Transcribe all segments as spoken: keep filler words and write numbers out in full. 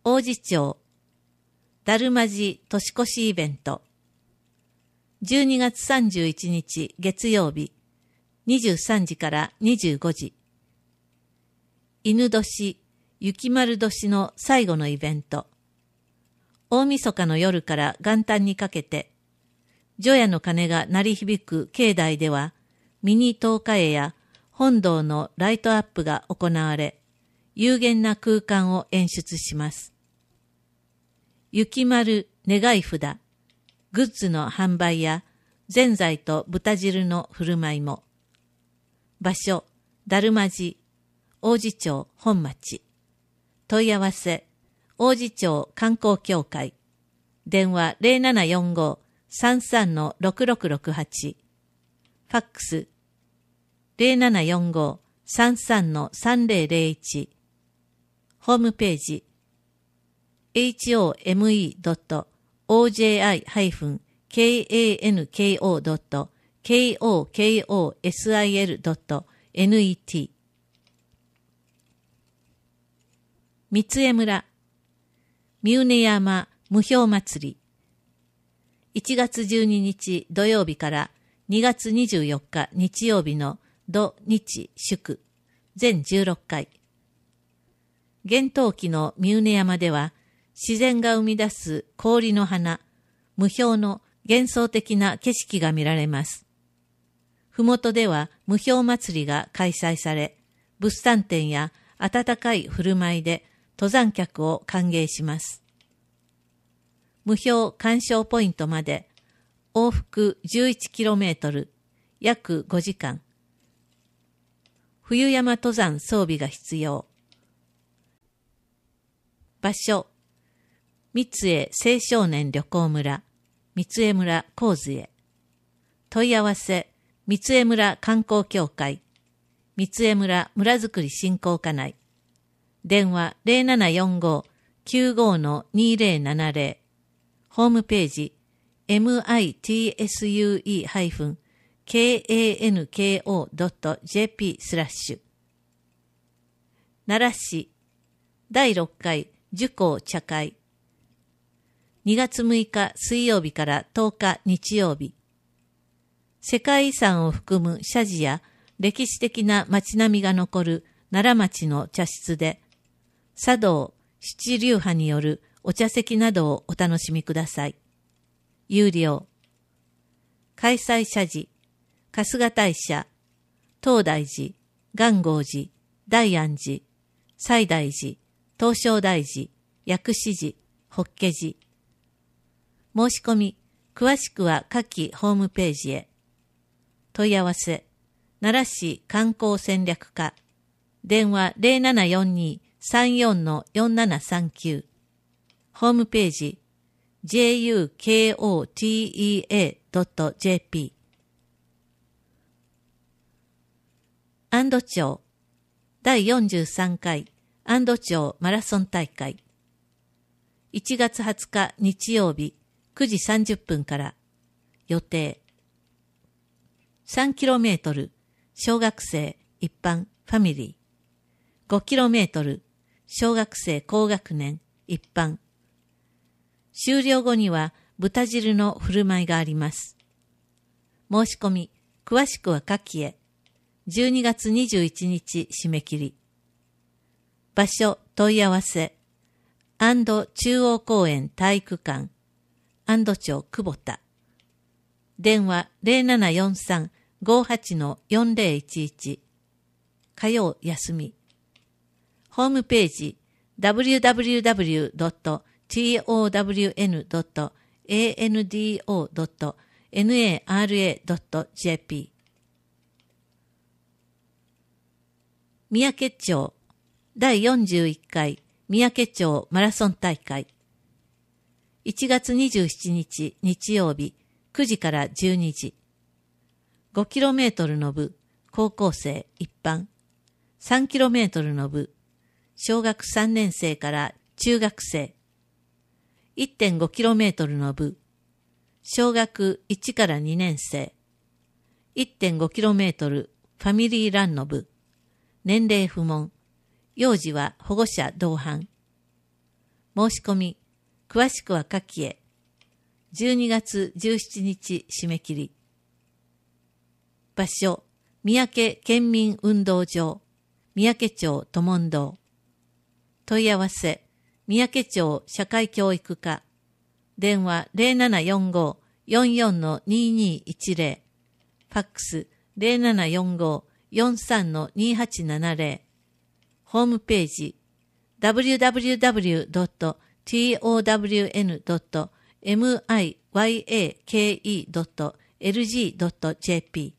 王子町だるまじ年越しイベント。じゅうにがつさんじゅういちにち月曜日、にじゅうさんじからにじゅうごじ。犬年、雪丸年の最後のイベント。大晦日の夜から元旦にかけて、除夜の鐘が鳴り響く境内では、ミニ灯火会や本堂のライトアップが行われ、有限な空間を演出します。雪丸願い札、グッズの販売や、ぜんざいと豚汁の振る舞いも。場所、だるまじ、王子町本町。問い合わせ、王子町観光協会。電話 ゼロななよんご さんさん ろくろくろくはち。ファックス、ゼロななよんご さんさん さんぜろぜろいち。ホームページ、エイチオーエムイードットオージェーアイハイフンケーエーエヌケーオードットケーオーケーオーエスアイエルドットネット。三重村、三畝山無氷祭り。いちがつじゅうににち土曜日からにがつにじゅうよっか日曜日の土日祝、全じゅうろっかい。厳冬期の三畝山では、自然が生み出す氷の花、無氷の幻想的な景色が見られます。ふもとでは無氷祭りが開催され、物産展や温かい振る舞いで登山客を歓迎します。無氷鑑賞ポイントまで往復 じゅういちキロメートル、約ごじかん。冬山登山装備が必要。場所、三重青少年旅行村、三重村神津へ。問い合わせ、三重村観光協会、三重村村づくり振興課内。電話 ゼロななよんご きゅうご にぜろななぜろ。ホームページ、ミツスユー ケーエーエヌケーオー ドット ジェーピー スラッシュ。奈良市、だいろっかい寿光茶会。にがつむいか水曜日からとおか日曜日。世界遺産を含む社寺や歴史的な街並みが残る奈良町の茶室で、茶道七流派によるお茶席などをお楽しみください。有料。開催社寺、春日大社、東大寺、元号寺、大安寺、西大寺、東照大寺、薬師寺、法華寺。申し込み、詳しくは下記ホームページへ。問い合わせ、奈良市観光戦略課、電話 ゼロななよんに さんよん よんななさんきゅう。ホームページ、ジェーユーケーオーティーイーエードットジェーピー。安堵町、だいよんじゅうさんかい安堵町マラソン大会。いちがつはつか日曜日、くじさんじゅっぷんから。予定。さんキロメートル、小学生、一般、ファミリー。ごキロメートル、小学生高学年、一般。終了後には豚汁の振る舞いがあります。申し込み、詳しくは下記へ。じゅうにがつにじゅういちにち締め切り。場所、問い合わせ。安堵中央公園体育館、安堵町久保田。電話 ゼロななよんさん ごはち よんぜろいちいち。火曜休み。ホームページ ダブリューダブリューダブリュードットトワンドットアンドドットナラドットジェーピー。三宅町だいよんじゅういっかい三宅町マラソン大会。いちがつにじゅうしちにち日曜日くじからじゅうにじ。ごキロメートルの部、高校生一般。さんキロメートルの部、小学さんねんせいから中学生。いってんごキロメートルの部、小学いちからにねんせい。いってんごキロメートルファミリーランの部、年齢不問。幼児は保護者同伴。 申し込み、詳しくは下記へ。じゅうにがつじゅうしちにち締め切り。場所、三宅県民運動場、三宅町都門堂。問い合わせ、三宅町社会教育課。電話 ゼロななよんご よんよん ににいちゼロ。ファックス ゼロななよんご よんさん にはちななゼロ。ホームページ ダブリューダブリューダブリュードットトワンドットミヤケドットエルジードットジェーピ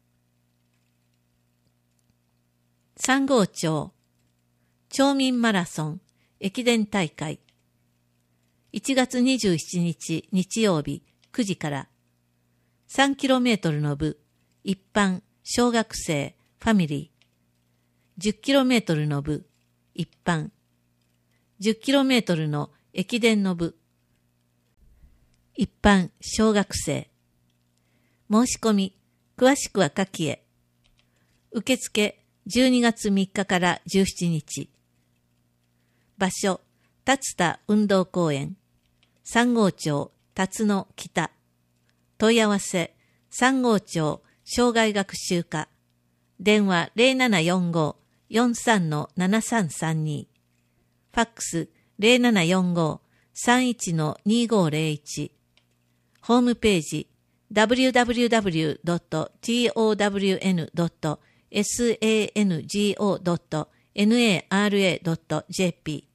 ー。三郷町町民マラソン駅伝大会いちがつにじゅうしちにち日曜日くじから さんキロメートル の部一般小学生ファミリー じゅっキロメートル の部一般 じゅっキロメートル の駅伝の部一般小学生申し込み詳しくは下記へ。受付じゅうにがつみっかからじゅうしちにち。場所龍田運動公園三郷町龍野北。問い合わせ三郷町障害学習課。電話 ゼロななよんご よんさん ななさんさんに。ファックス ゼロななよんご さんいち にごゼロいち。ホームページ ダブリューダブリューダブリュードットトワンドットサンゴドットナラドットジェーピ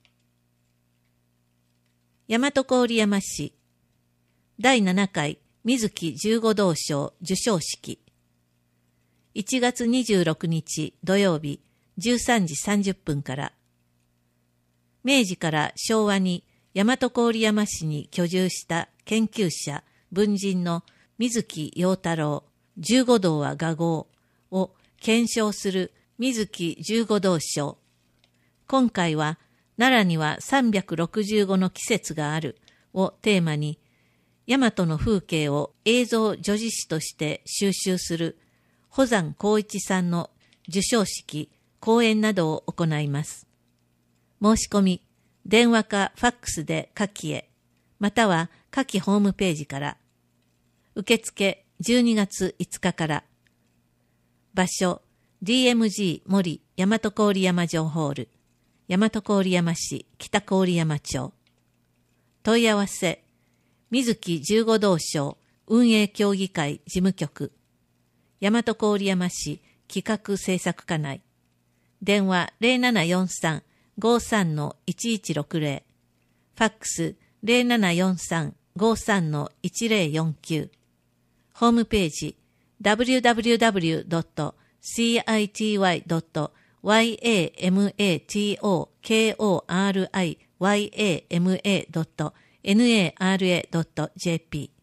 ー。大和郡山市だいななかい水木じゅうごどうしょう授賞式いちがつにじゅうろくにち土曜日じゅうさんじさんじゅっぷんから。明治から昭和に大和郡山市に居住した研究者文人の水木陽太郎十五道は画号を検証する水木十五道賞。今回は奈良にはさんびゃくろくじゅうごの季節があるをテーマに大和の風景を映像叙事詩として収集する保山光一さんの授賞式講演などを行います。申し込み電話かファックスで下記へまたは下記ホームページから。受付じゅうにがついつかから。場所 ディーエムジー 森大和郡山城ホール大和郡山市北郡山町。問い合わせ水木十五道賞運営協議会事務局大和郡山市企画制作課内。電話 ゼロななよんさん ごさん いちいちろくゼロ。ファックス ゼロななよんさん ごさん いちゼロよんきゅう。ホームページ ダブリューダブリューダブリュードットシーアイティーワイドットヤマトコリヤマドットナラドットジェーピー